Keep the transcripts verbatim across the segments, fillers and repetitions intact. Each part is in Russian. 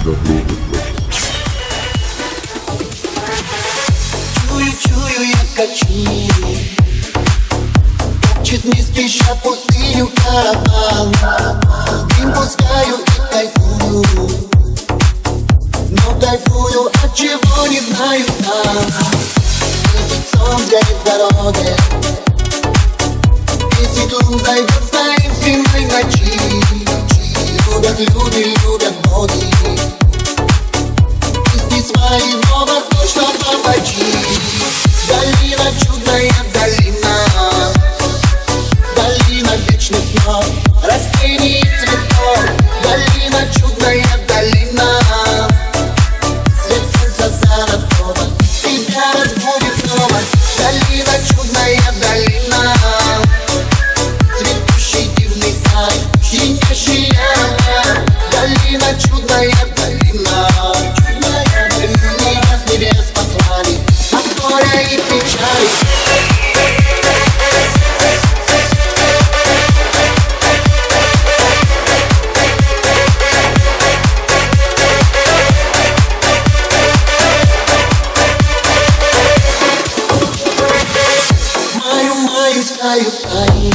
Чую, чую, я качу, топчет не спеша пустыню караван. Дым пускаю и кайфую, но кайфую от чего не знаю сам. Месяцом сгорит в дороге, десять лун зайдет с таинственной ночи. Любят люди, любят боги, песни своего восточного пачи. Долина, чудная долина, долина вечных снов, растений и цветов. Долина, чудная долина, свет солнца золотого тебя разбудит снова. Долина, чудная долина, цветущий дивный сад, щемящий аромат. Долина, чудная долина, чудная долина, небес, небес послали от горя и печали. Искаю тайну,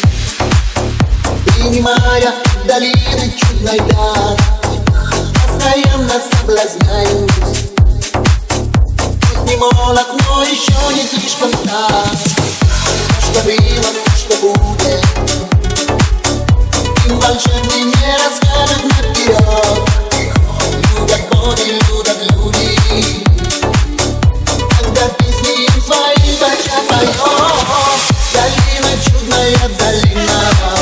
принимая долины чудной дар. Постоянно соблазняюсь, пусть не молод, но еще не слишком стар. Все, что было, все, что будет, им волшебный не расскажет наперед. Любят боги, любят люди, когда песни им свои бача поет. Долина, чудная долина,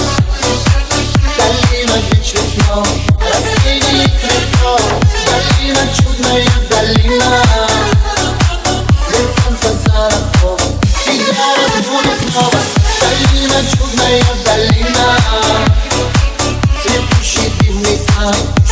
долина вечных снов, растений и цветов. Долина, чудная долина, свет солнца золотого тебя разбудит снова. Долина, чудная долина, цветущий дивный сад.